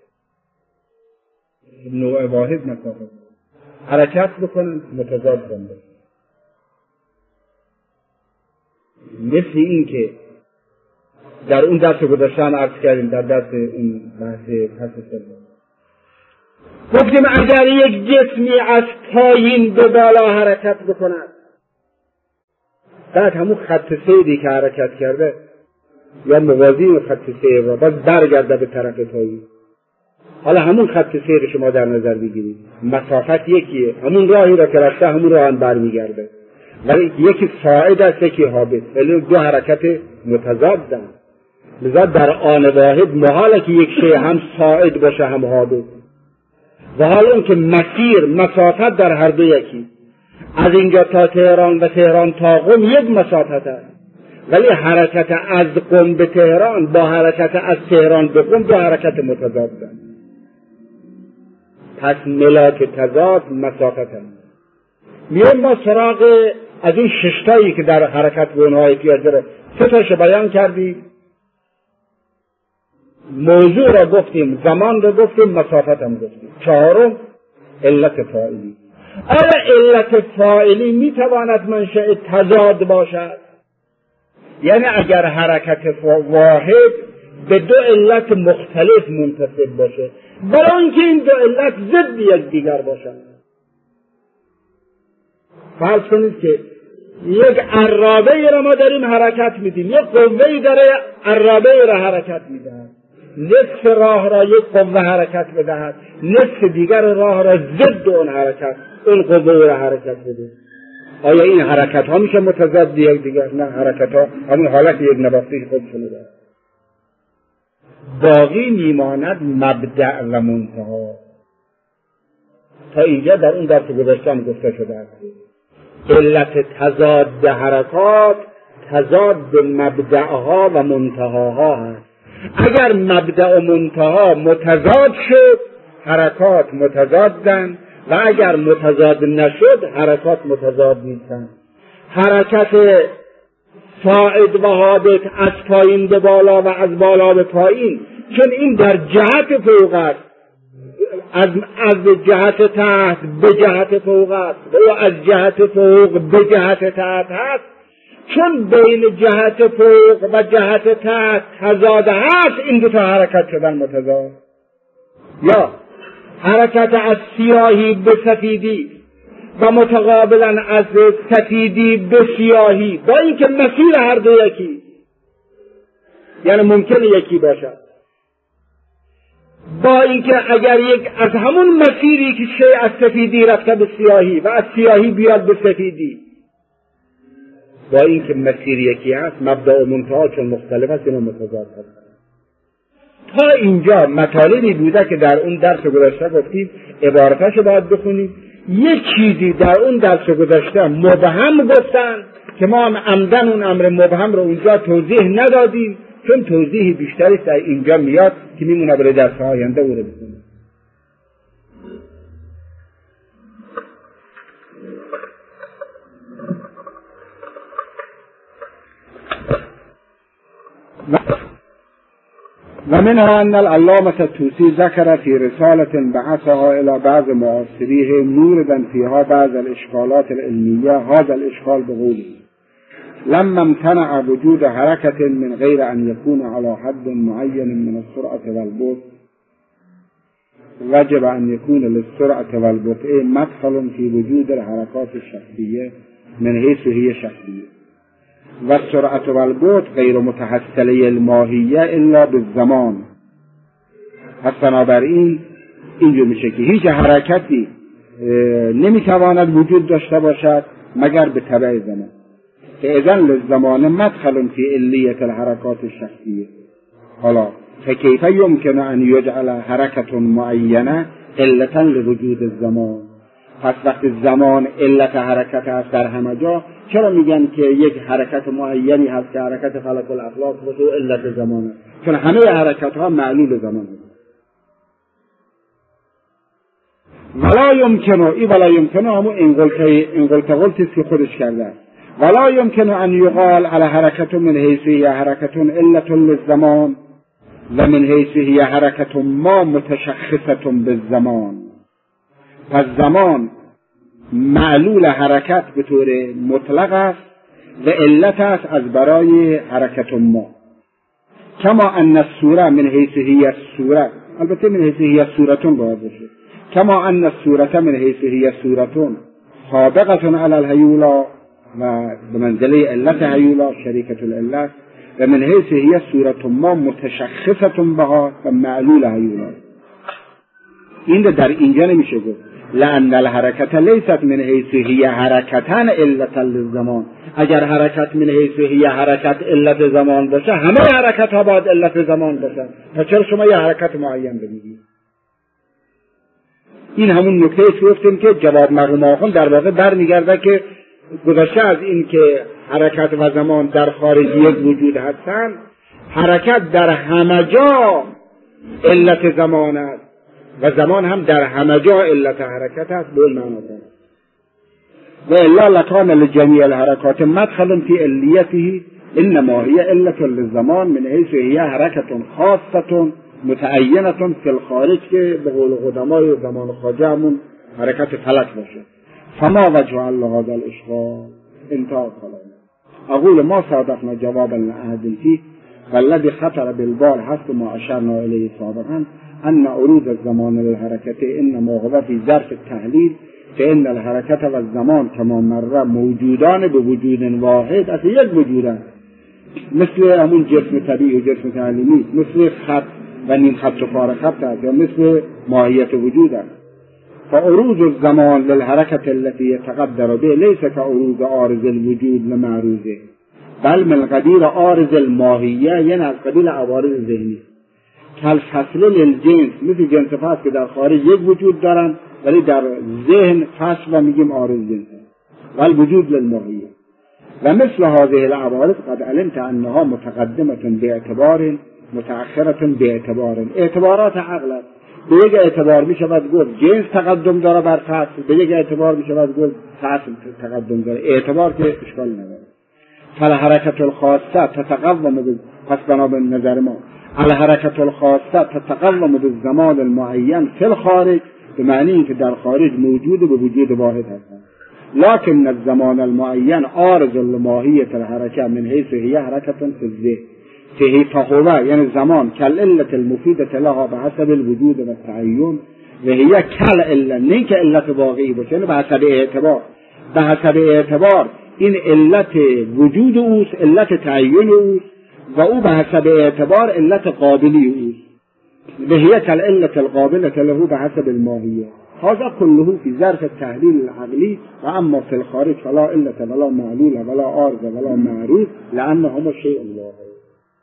نوع واحد مسافت حرکت بکنن متضاد کنن. مثل این که در اون درس گذشته هم عرض کردیم، در درس اون بحث پس سلم گفتیم اگر یک جسمی از پایین به بالا حرکت بکند، بعد همون خط سیری که حرکت کرده یا موازی خط سیر را باز برگرده به طرف پایین، حالا همون خط سیر شما در نظر بگیرید، مسافت یکیه، همون راهی را که رفته همون راه هم برمیگرده، ولی یکی صاعد است یکی هابط، ولی دو حرکت متضادن. لذا در آن واحد محاله که یک شی هم صاعد باشه هم هابط. و حالا اون که مسیر مسافت در هر دو یکی، از اینجا تا تهران و تهران تا قم یک مسافت است، ولی حرکت از قم به تهران با حرکت از تهران به قم دو حرکت متضادن. پس ملاک تضاد مسافت هم. میان ما سراغ از این ششتایی که در حرکت به اونها احتیاج داره سه تاشو بیان کردیم. موضوع را گفتیم، زمان را گفتیم، مسافت هم گفتیم. چهارم علت فاعلی. آیا علت فاعلی میتواند منشأ تضاد باشد؟ یعنی اگر حرکت واحد به دو علت مختلف منتسب باشه، برای اینکه این دو علت ضد یکدیگر باشند. فرض کنید که یک عرابه را ما داریم حرکت میدیم، یک قوه‌ای داره عرابه را حرکت میدهد، نصف راه را یک قوه حرکت بدهد، نصف دیگر راه را ضد اون حرکت اون قوه را حرکت بده. آیا این حرکت ها میشه متضاد یک دیگر؟ نه، حرکت ها همون حالت یک نواختی خودشونه داره. باقی میماند مبدأ و منتها. تا اینجا در اون درس گذشته هم گفته شده است علت تضاد حرکات تضاد مبدأها و منتهاها هست. اگر مبدأ و منتها متضاد شد حرکات متضادن، و اگر متضاد نشد حرکات متضاد نیستن. حرکت صاعد و هابط از پایین به بالا و از بالا به پایین، چون این در جهت فوق است، از از جهت تحت به جهت فوق است و از جهت فوق به جهت تحت هست، چون بین جهت فوق و جهت تحت تضاد هست، این دو تا حرکت شدن متضاد. یا حرکت از سیاهی به سفیدی و متقابلا از سفیدی به سیاهی، با اینکه مسیر هر دو یکی، یعنی ممکنه یکی باشد، با اینکه اگر یک از همون مسیری که شی از سفیدی رفته به سیاهی و از سیاهی بیاد به سفیدی، با اینکه مسیر یکی هست، مبدأ و منتها چون مختلف است اینا متضاد هست. تا اینجا مطالبی بوده که در اون درس گذشته گفتیم عبارتش باید بخونیم. یک چیزی در اون درس گذشته مبهم گفتن که ما هم عمدن اون امر مبهم رو اونجا توضیح ندادیم، چون توضیح بیشتری در اینجا میاد که میمونه برای درس آینده او رو بخونیم. و منها أن العلامة الطوسي ذكر في رسالة بعثها إلى بعض معاصريه موردا فيها بعض الإشكالات العلمية هذا الإشكال بقوله لما امتنع وجود حركة من غير أن يكون على حد معين من السرعة والبطء وجب أن يكون للسرعة والبطء مدخل في وجود الحركات الشخصية من حيث هي شخصية و سرعت و البطء غیر متحصله الماهیه الا بالزمان. پس بنابراین اینجور میشه که هیچ حرکتی نمیتواند وجود داشته باشد مگر به تبع زمان. که اذن للزمان مدخل فی علیت الحرکات الشخصیه. حالا فکیف یمکن ان یجعل حرکت معینه علتا لوجود الزمان. پس وقتی زمان علت حرکت است در همه جا، چرا میگن که یک حرکت معینی هست که حرکت فلک الافلاک باشه و علت زمان است؟ چون همه حرکت ها معلول زمان است. ولا یمکنه، ای ولا یمکنه همون انقلت قلتی که خودش کرده است. ولا یمکنه ان یقال علی حرکت من حیث هی حرکت علت للزمان و من حیث هی حرکت ما متشخصة بالزمان. پس زمان معلول حرکت به طور مطلق است و علت است از برای حرکت ما. کما ان الصوره من حیث هی الصوره، البته من حیث هی صورتون باید باشه. کما ان الصوره من حیث هی صورتون سابقه علی الهیولا و به منزله علت هیولا شریکت العلت و من حیث هی صورت ما متشخصه بها و معلول هیولا. این در اینجا نمیشه گفت لأن الحرکت لیست من حیث هی حرکتا علت للزمان. اگر حرکت من حیث هی حرکت علت زمان باشه، همه حرکت ها باید علت زمان باشه. تا چرا شما یه حرکت معین بگید؟ این همون نکته است گفتیم که جواب مرحوم آخوند در واقع برمیگرده که گذشته از این که حرکت و زمان در خارج یک وجود هستند، حرکت در همه جا علت زمان است و زمان هم در همه جا علت حرکت است. به معنا است و الا لکان لجمیع الحرکات مدخل فی علیته انما هی علت للزمان من حیث هی حرکت خاصه متعینه فی الخارج، که به قول قدمای زمان خواجه همون حرکت فلک باشه. فما وجه الله هذا الاشغال انتهى كلامه. اقول ما صادقنا جوابا لأحد فيه والذي خطر بالبال حسب ما اشرنا اليه سابقا ان عروض الزمان للحركه انما هو في ظرف التحلیل فان الحركه والزمان كما مر موجودان بوجود واحد، از یک وجودن، مثل همون جسم طبیعی و جسم تعلیمی، مثل خط و نیم خط و پاره خط است، یا مثل ماهیت وجودن. فعروض الزمان للحركة التي يتقدر به ليس كعروض عارض الوجود لمعروضه بل من قبیل عارض الماهیه، یعنی از قبیل عوارض ذهنی. کالفصل للجنس، مثل جنس فصل که در خارج یک وجود دارن ولی در ذهن فصل و میگیم عارض جنس، والوجود للماهیه. و مثل هذه العوارض قد علمت انها متقدمه باعتبار متأخرة باعتبار. اعتبارات عقل است. به یک اعتبار می شود گفت جنس تقدم داره بر فصل، به یک اعتبار می شود گفت فصل تقدم داره. اعتبار که اشکال نداره. فالحرکت الخاصه تتقوم به، پس بنا به نظر ما الحرکت الخاصه تتقوم بالزمان المعین فی الخارج، به معنی که در خارج موجود به وجود واحد هست. لكن الزمان المعین عارض لماهیت الحرکه من حیث هی حرکت فی الذهن فهی فهو، یعنی زمان کالعلت المفیدة لها به حسب الوجود و التعین و هی کالعلت، نه که علت واقعی باشه، یعنی به حسب اعتبار. به حسب اعتبار این علت وجود اوست، علت تعین اوست، و او به حسب اعتبار علت قابلی اوست. و هی کالعلت القابلة له به حسب الماهیه. هذا كله في ظرف التحلیل العقلی و اما فی الخارج فلا علت ولا معلول ولا عارض ولا معروض لانهما شیء واحد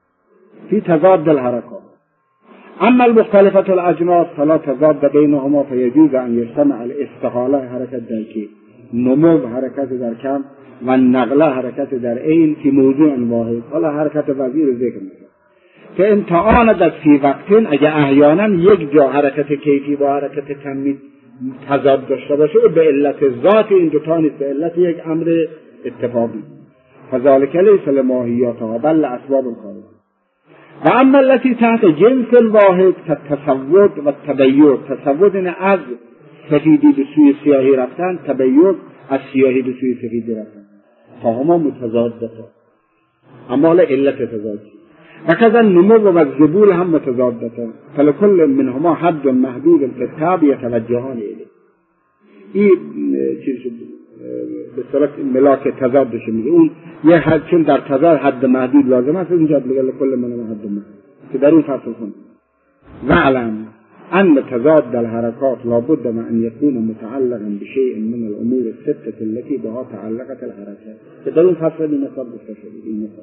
في تضاد الحركات. اما المختلفة الاجناس فلا تضاد بينهما فيجوز ان يجتمع الاستحاله حرکت در کی، نمو حرکت در کم و نقله حرکت در عین فی موضوع واحد. حالا حرکت وزیر ذکر میشه که امتعاند فی وقتین، اگه احیانا یک جا حرکت کیفی با حرکت کمی تضاد داشته باشه به علت ذات این دو تا نیست، به علت یک امر اتفاقی. فذلك ليس لماهیاتها بل اسباب الخارج. و اما التي تحت جنس الواحد كالتسود و تبید. تسود این از سفیدی به سوی سیاهی رفتن، تبید از سیاهی به سوی سفیدی رفتن. فهما متضادة، اما علت تضادی. و كذا النمو و الذبول هم متضادة، فلكل منهما حد محدود في التاب يتوجهان الیه. این چیز به صورت ملاک تضاد بشه میگه اون یه حد، چون در تضاد حد محدود لازم است، اینجا بگه کل من حد محدود که در اون فصل کن. و علم ان تضاد الحرکات لابد من ان يكون متعلقا بشيء من الامور السته التي بها تعلقت الحركات، که در اون فصل این مثال گفته شده. این مثال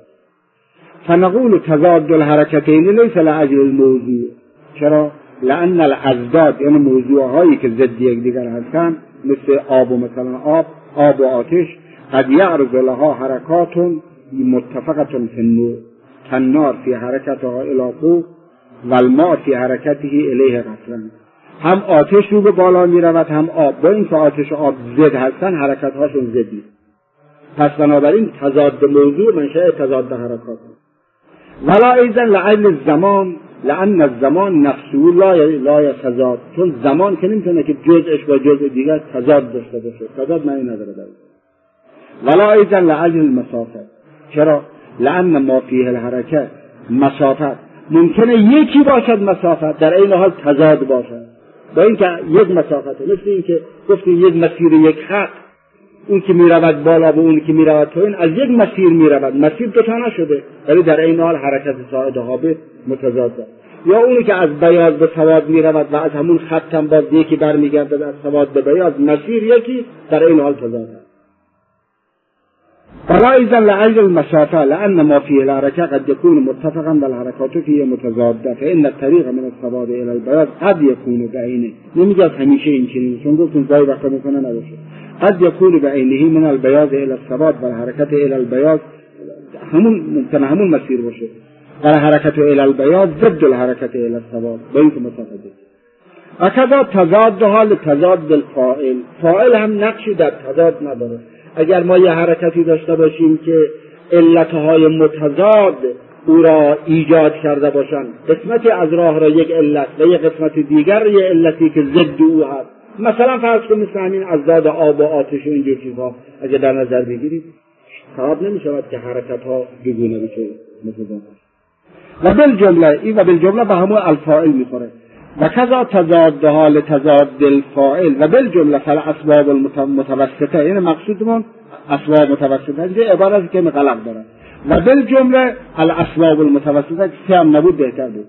فنقول تضاد الحرکتین لیس لاجل الموضوع. چرا؟ لان الاضداد، یعنی موضوع هایی که ضد یکدیگر هستند، مثل آب و مثلا آب آب و آتش قد یعرض لها حرکات متفقة فی النور کالنار فی حرکتها الی فوق و الماء فی حرکته الیه قطرا. هم آتش رو به بالا می رود هم آب، با اینکه آتش و آب ضد هستن حرکت هاشون ضد نیست. پس بنابراین تضاد موضوع منشأ تضاد حرکات. ولا ایضا لعل الزمان لان الزمان نفسه لا لا یتضاد، چون زمان که نمیتونه که جزءش با جزء دیگر تضاد داشته باشه، تضاد معنی نداره در. ولا ایضا لعل المسافه، چرا؟ لان ما فیه الحرکت مسافت ممکنه یکی باشد، مسافت در این حال تضاد باشد، با اینکه یک مسافت، مثل اینکه گفتیم یک مسیر یک خط، اون که میرود بالا و اون که میرود پایین از یک مسیر میرود، مسیر دو تا نشده، ولی در این حال حرکت صاعد و هابط متضاد است. یا اونی که از بیاض به سواد میرود و از همون خط هم باز یکی برمیگردد از سواد به بیاض، مسیر یکی، در این حال تضاد است. فلا ایضا لعجل المسافه لان ما فيه الحرکه قد يكون متفقا والحرکات فيه متضاده فان الطریق من السواد الى البیاض قد يكون بعینه. نمیگه همیشه این چنین، چون گفتم گاهی وقتا میکنه نباشه. قد يكون بعینه من البیاض الى السواد والحرکت الى البیاض، همون ممکنه همون مسیر باشه، و الحرکت الى البیاض ضد الحرکت الى السواد، با این که متفاوته. و کذا تضاد حال تضاد الفاعل، فاعل هم نقشی در تضاد نداره. اگر ما یه حرکتی داشته باشیم که علتهای متضاد او را ایجاد کرده باشند، قسمتی از راه را یک علت و یک قسمت دیگر یک علتی که ضد او هست، مثلا فرض کنید مثل همین ازداد آب و آتش و اینجور چیزها اگر در نظر بگیرید، خراب نمی شود که حرکت ها بگونه بشه متضاد. و بالجمله این و بالجمله به همون الفاعل میخوره. و کذا تضاد حال تضاد الفاعل و بالجمله فالاسباب المتوسطه، یعنی مقصودمون اسباب متوسطه، اینجا عبارتی که غلط داره. و بالجمله الاسباب المتوسطه سه هم نبود بهتر بود.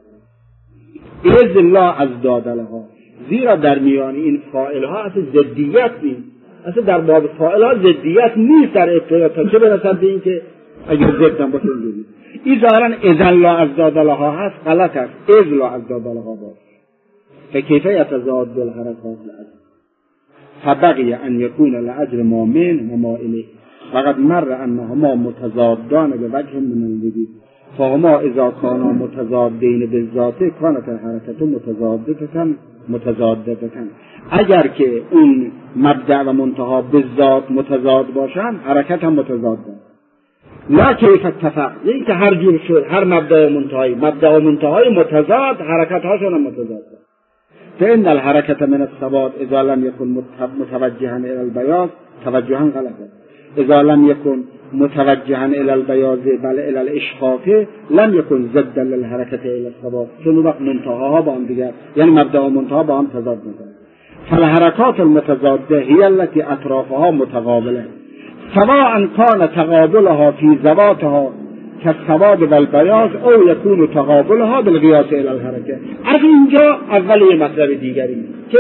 اذ الله از دادلها، زیرا در میان این فاعل ها اصلا ضدیت نیست، اصلا در باب فاعل ها ضدیت نیست در ابتدا، تا چه برسد به این که اگر ضد هم باشه اینجوری. این ظاهرا اذ الله از دادلها هست، غلط است، اذ الله از دادلها باشه. فكيف يتضاد الحركات الأجر فبقي أن يكون الأجر ما منه وما إليه فقد مر أنهما متضادان بوجه من الوجود فهما إذا كانا متضادين بالذات كانت الحركة متضادة متضادة. اگر که اون مبدأ و منتها بالذات متضاد باشن حرکت هم متضاد است. لا کیف اتفق، یعنی که هر جور شد هر مبدأ و منتهای مبدأ و منتهای متضاد حرکت هاشون هم متضاد است. فإن الحركة من السواد إذا لم يكن متوجها إلى البياض توجها غلطا، إذا لم يكن متوجها إلى البياض بل إلى الإشفاق لم يكن ضدا للحركة إلى السواد، چون وقت منتهاها با هم دیگر، یعنی مبدأ و منتها با هم تضاد میکنه. فالحركات المتضادة هي التي أطرافها متقابلة سواء كان تقابلها في ذواتها كالسواد والبياض او يكون تقابلها بالقياس الى الحركه. از اینجا اول یه مطلب دیگری که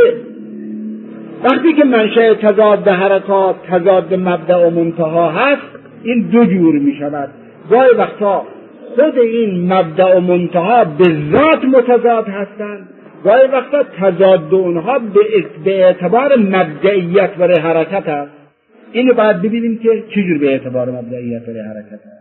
وقتی که منشأ تضاد حرکات تضاد مبدأ و منتها هست، این دو جور می شود. گاهی وقتا خود این مبدأ و منتها به ذات متضاد هستند، گاهی وقتا تضاد اونها به اعتبار مبدئیت برای حرکت هست. اینو باید ببینیم که چجور به اعتبار مبدئیت برای حرکت هست.